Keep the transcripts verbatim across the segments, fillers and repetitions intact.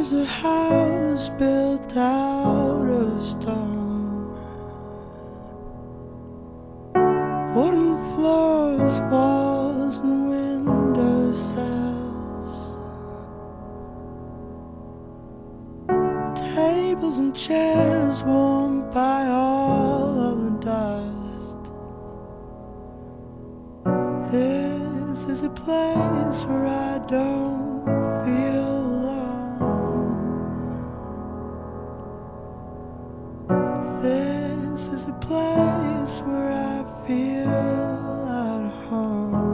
was a house built out of stone, wooden floors, walls and window sills, tables and chairs warmed by all of the dust. This is a place where I don't feel alone. This is a place where I feel at home.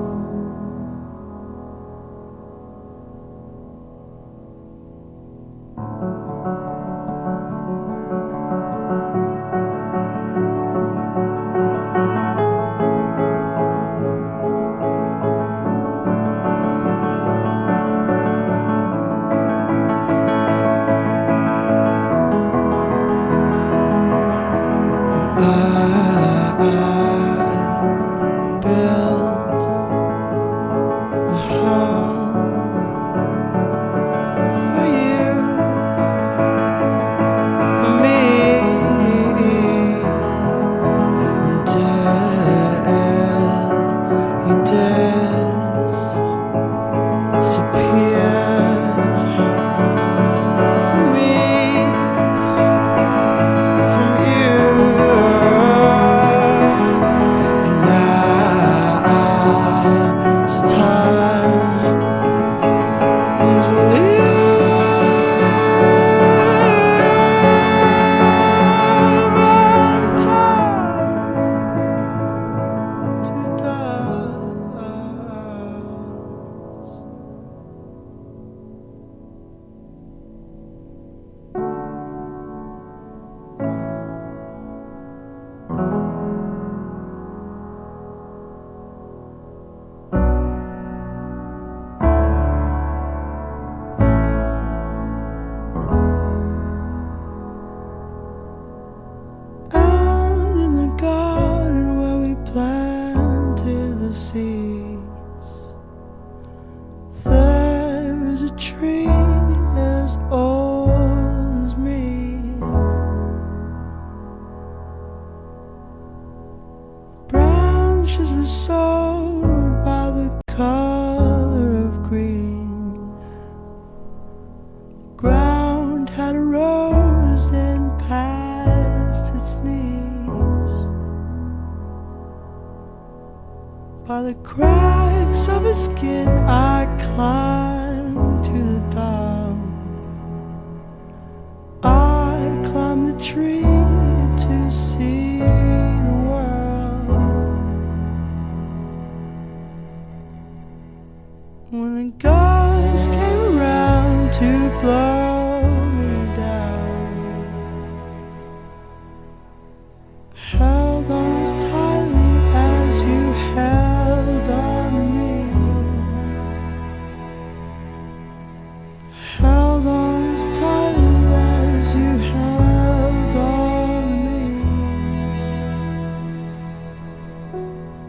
There is a tree as old as me, branches were sold by the color of green. The ground had rose then past its knees. By the cracks of his skin I climbed to the top. I climbed the tree to see the world. When the guys came around to blow me down, held on as tightly as you held on to me, held on as tightly as you held on to me.